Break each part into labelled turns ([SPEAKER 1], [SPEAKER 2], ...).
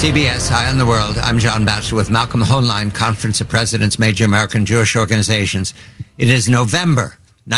[SPEAKER 1] CBS Eye on the World. I'm John Batchelor with Malcolm Hoenlein, Conference of Presidents, Major American Jewish Organizations. It is November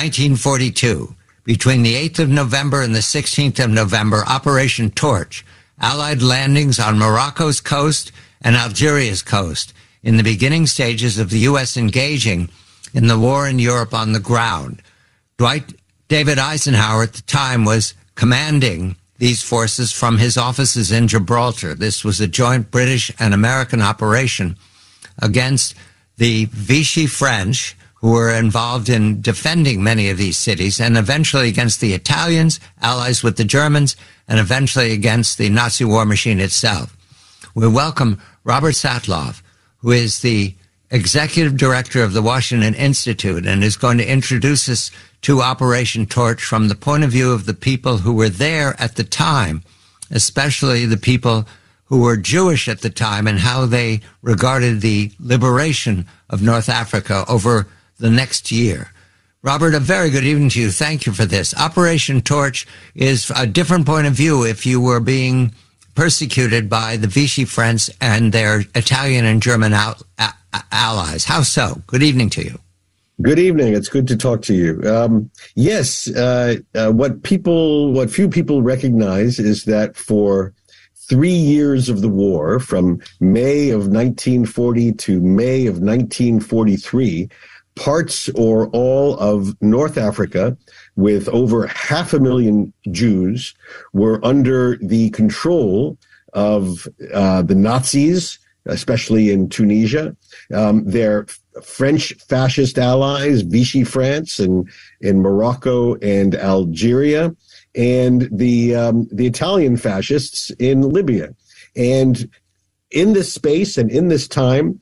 [SPEAKER 1] 1942. Between the 8th of November and the 16th of November, Operation Torch, Allied landings on Morocco's coast and Algeria's coast in the beginning stages of the U.S. engaging in the war in Europe on the ground. Dwight David Eisenhower at the time was commanding these forces from his offices in Gibraltar. This was a joint British and American operation against the Vichy French, who were involved in defending many of these cities, and eventually against the Italians, allies with the Germans, and eventually against the Nazi war machine itself. We welcome Robert Satloff, who is the executive director of the Washington Institute and is going to introduce us to Operation Torch from the point of view of the people who were there at the time, especially the people who were Jewish at the time and how they regarded the liberation of North Africa over the next year. Robert, a very good evening to you. Thank you for this. Operation Torch is a different point of view if you were being persecuted by the Vichy French and their Italian and German allies. How so? Good evening to you.
[SPEAKER 2] Good evening. It's good to talk to you. Yes, what few people recognize is that for 3 years of the war, from May of 1940 to May of 1943, parts or all of North Africa, with over 500,000 Jews, were under the control of the Nazis, especially in Tunisia, their French fascist allies, Vichy France, and in Morocco and Algeria, and the Italian fascists in Libya. And in this space and in this time,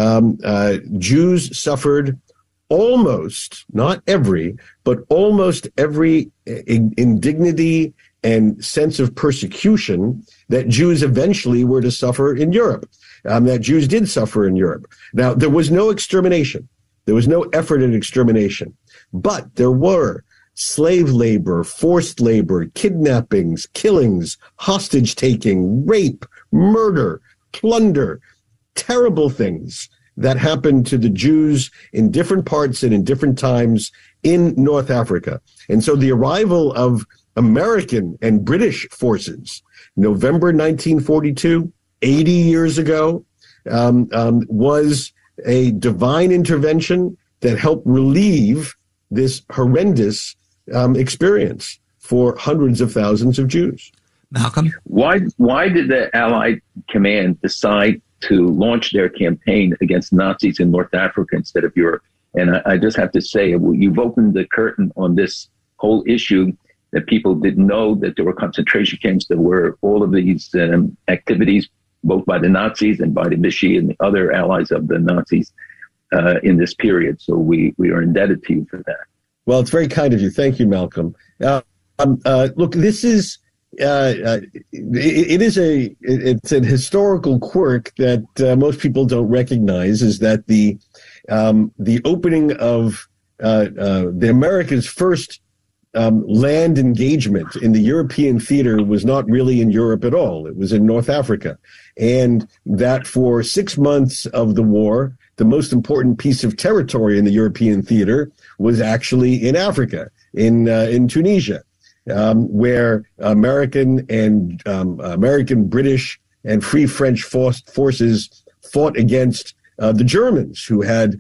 [SPEAKER 2] Jews suffered almost, not every, but almost every indignity and sense of persecution that Jews eventually were to suffer in Europe, that Jews did suffer in Europe. Now, there was no extermination. There was no effort at extermination. But there were slave labor, forced labor, kidnappings, killings, hostage-taking, rape, murder, plunder, terrible things that happened to the Jews in different parts and in different times in North Africa. And so the arrival of American and British forces, November 1942, 80 years ago, was a divine intervention that helped relieve this horrendous experience for hundreds of thousands of Jews.
[SPEAKER 1] Malcolm?
[SPEAKER 3] Why did the Allied command decide to launch their campaign against Nazis in North Africa instead of Europe? And I just have to say, you've opened the curtain on this whole issue, that people didn't know that there were concentration camps, there were all of these activities, both by the Nazis and by the Vichy and the other allies of the Nazis in this period. So we are indebted to you for that.
[SPEAKER 2] Well, it's very kind of you. Thank you, Malcolm. Look, this is it's an historical quirk that most people don't recognize, is that the opening of the Americas' first land engagement in the European theater was not really in Europe at all. It was in North Africa. And that for 6 months of the war, the most important piece of territory in the European theater was actually in Africa, in Tunisia, where American, British, and Free French forces fought against the Germans, who had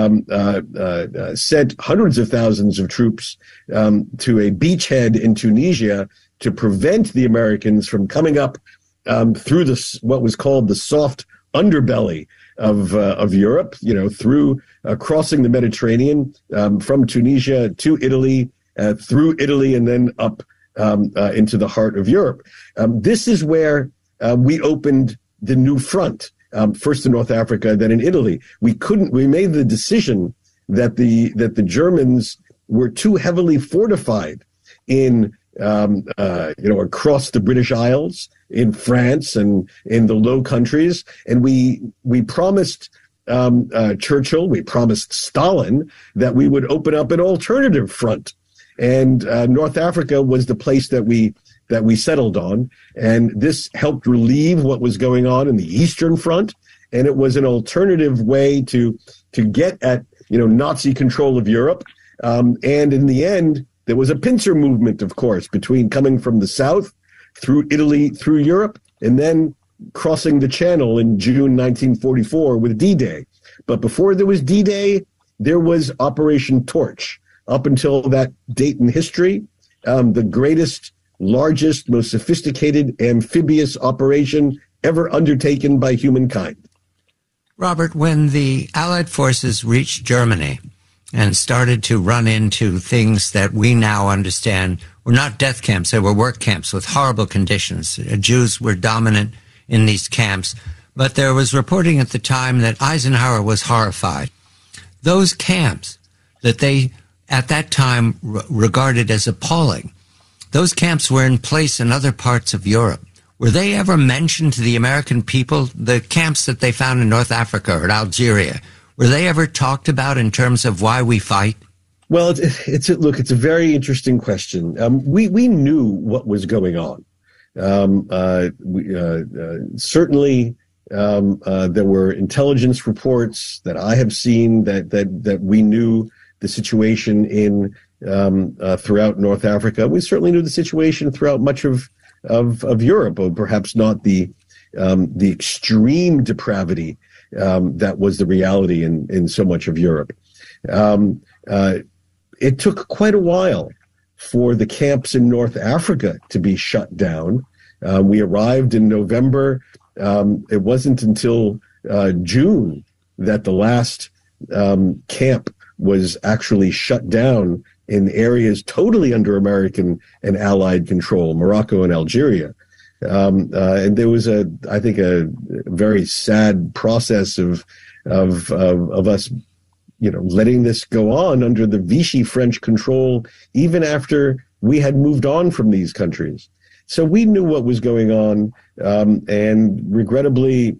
[SPEAKER 2] sent hundreds of thousands of troops to a beachhead in Tunisia to prevent the Americans from coming up through what was called the soft underbelly of Europe, through crossing the Mediterranean from Tunisia to Italy, through Italy, and then up into the heart of Europe. This is where we opened the new front. First in North Africa, then in Italy. We made the decision that the Germans were too heavily fortified in, across the British Isles, in France and in the Low Countries. And we promised Churchill, we promised Stalin that we would open up an alternative front. And North Africa was the place that we that we settled on. And this helped relieve what was going on in the Eastern Front. And it was an alternative way to get at, Nazi control of Europe. And in the end, there was a pincer movement, of course, between coming from the south through Italy, through Europe, and then crossing the Channel in June 1944 with D-Day. But before there was D-Day, there was Operation Torch. Up until that date in history, the greatest, largest, most sophisticated amphibious operation ever undertaken by humankind.
[SPEAKER 1] Robert, when the Allied forces reached Germany and started to run into things that we now understand were not death camps, they were work camps with horrible conditions. Jews were dominant in these camps, but there was reporting at the time that Eisenhower was horrified. Those camps that they at that time regarded as appalling, those camps were in place in other parts of Europe. Were they ever mentioned to the American people, the camps that they found in North Africa or Algeria? Were they ever talked about in terms of why we fight?
[SPEAKER 2] Well, it's a very interesting question. We knew what was going on. Certainly, there were intelligence reports that I have seen that we knew the situation in throughout North Africa. We certainly knew the situation throughout much of Europe, but perhaps not the extreme depravity that was the reality in so much of Europe. It took quite a while for the camps in North Africa to be shut down. We arrived in November. It wasn't until June that the last camp was actually shut down in areas totally under American and Allied control, Morocco and Algeria. And there was I think a very sad process of us, letting this go on under the Vichy French control, even after we had moved on from these countries. So we knew what was going on, and regrettably,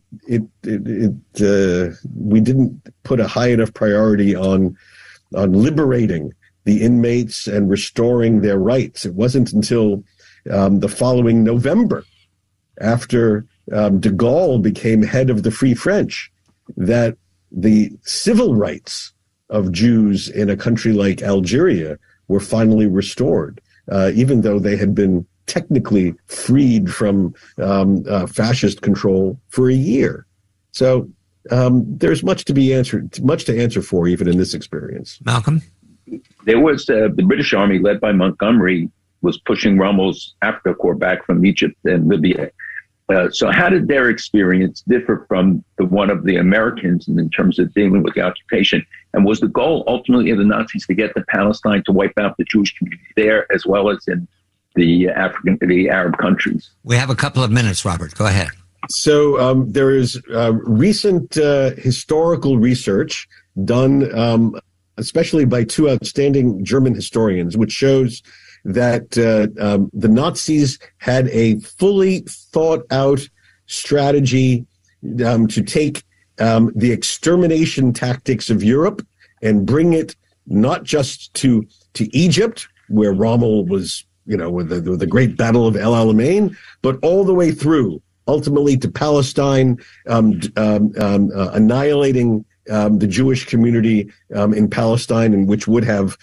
[SPEAKER 2] we didn't put a high enough priority on liberating the inmates and restoring their rights. It wasn't until the following November, after de Gaulle became head of the Free French, that the civil rights of Jews in a country like Algeria were finally restored, even though they had been technically freed from fascist control for a year. So there's much to answer for, even in this experience.
[SPEAKER 1] Malcolm?
[SPEAKER 3] There was the British Army, led by Montgomery, was pushing Rommel's Africa Corps back from Egypt and Libya. So how did their experience differ from the one of the Americans in terms of dealing with the occupation? And was the goal ultimately of the Nazis to get to Palestine to wipe out the Jewish community there, as well as in the Arab countries? We
[SPEAKER 1] have a couple of minutes, Robert. Go ahead.
[SPEAKER 2] So there is recent historical research done, especially by two outstanding German historians, which shows that the Nazis had a fully thought out strategy to take the extermination tactics of Europe and bring it not just to Egypt, where Rommel was, with the great Battle of El Alamein, but all the way through, ultimately to Palestine, annihilating the Jewish community in Palestine, and which would have,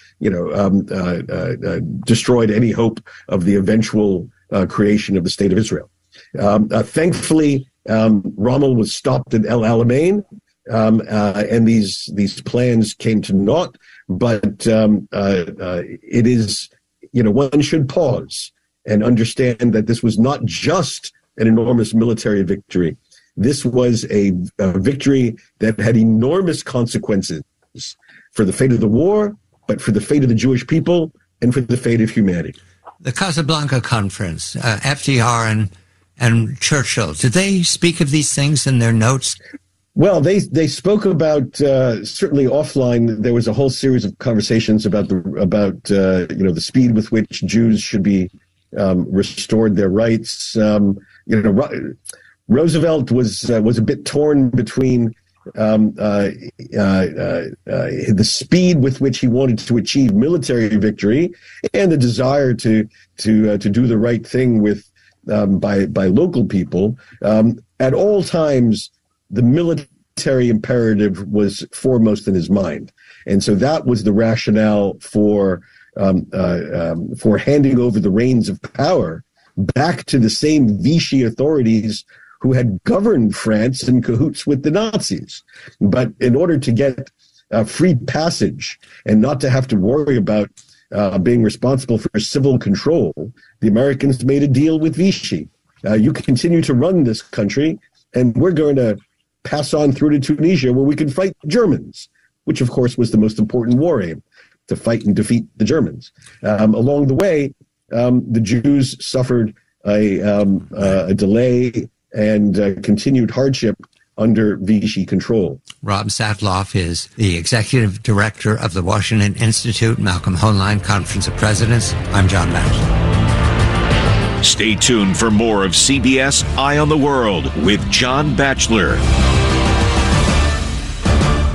[SPEAKER 2] destroyed any hope of the eventual creation of the State of Israel. Thankfully, Rommel was stopped at El Alamein, and these plans came to naught. But it is, one should pause and understand that this was not just an enormous military victory. This was a victory that had enormous consequences for the fate of the war, but for the fate of the Jewish people and for the fate of humanity.
[SPEAKER 1] The Casablanca Conference, FDR and Churchill, did they speak of these things in their notes?
[SPEAKER 2] Well, they spoke about, certainly offline, there was a whole series of conversations about the speed with which Jews should be restored their rights. Roosevelt was a bit torn between the speed with which he wanted to achieve military victory, and the desire to do the right thing with by local people. At all times, the military imperative was foremost in his mind, and so that was the rationale for handing over the reins of power back to the same Vichy authorities who had governed France in cahoots with the Nazis. But in order to get free passage and not to have to worry about being responsible for civil control, the Americans made a deal with Vichy. You continue to run this country, and we're going to pass on through to Tunisia where we can fight the Germans, which of course was the most important war aim, to fight and defeat the Germans. Along the way, the Jews suffered a delay and continued hardship under Vichy control.
[SPEAKER 1] Rob Satloff is the executive director of the Washington Institute Malcolm Hoenlein Conference of Presidents. I'm John Batchelor.
[SPEAKER 4] Stay tuned for more of CBS Eye on the World with John Batchelor.